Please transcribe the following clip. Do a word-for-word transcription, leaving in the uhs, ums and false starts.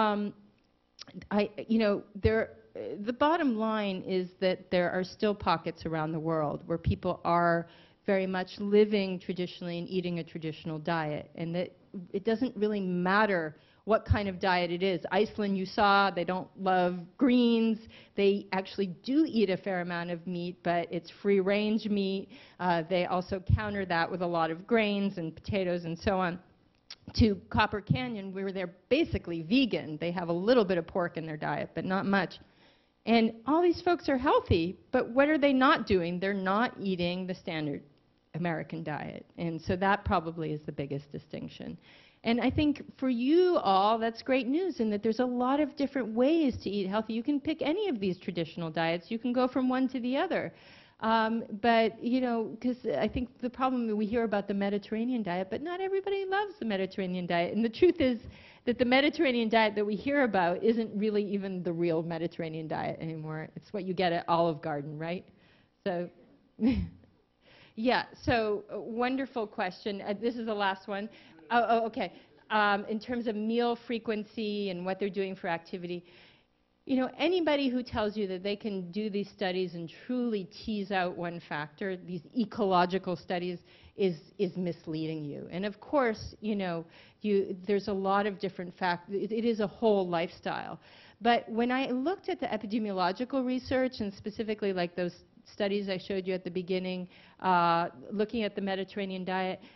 um, I, you know, there, the bottom line is that there are still pockets around the world where people are very much living traditionally and eating a traditional diet, and that it doesn't really matter what kind of diet it is. Iceland, you saw, they don't love greens. They actually do eat a fair amount of meat, but it's free-range meat. Uh, they also counter that with a lot of grains and potatoes and so on. To Copper Canyon, where they're basically vegan. They have a little bit of pork in their diet, but not much. And all these folks are healthy, but what are they not doing? They're not eating the standard American diet. And so that probably is the biggest distinction. And I think for you all, that's great news in that there's a lot of different ways to eat healthy. You can pick any of these traditional diets. You can go from one to the other. Um, but, you know, because I think the problem that we hear about the Mediterranean diet, but not everybody loves the Mediterranean diet. And the truth is that the Mediterranean diet that we hear about isn't really even the real Mediterranean diet anymore. It's what you get at Olive Garden, right? So, yeah, so uh, wonderful question. Uh, this is the last one. Oh, oh okay. Um, in terms of meal frequency and what they're doing for activity, you know, anybody who tells you that they can do these studies and truly tease out one factor, these ecological studies, is, is misleading you. And of course, you know, you, there's a lot of different factors. It, it is a whole lifestyle. But when I looked at the epidemiological research, and specifically like those studies I showed you at the beginning, uh, looking at the Mediterranean diet,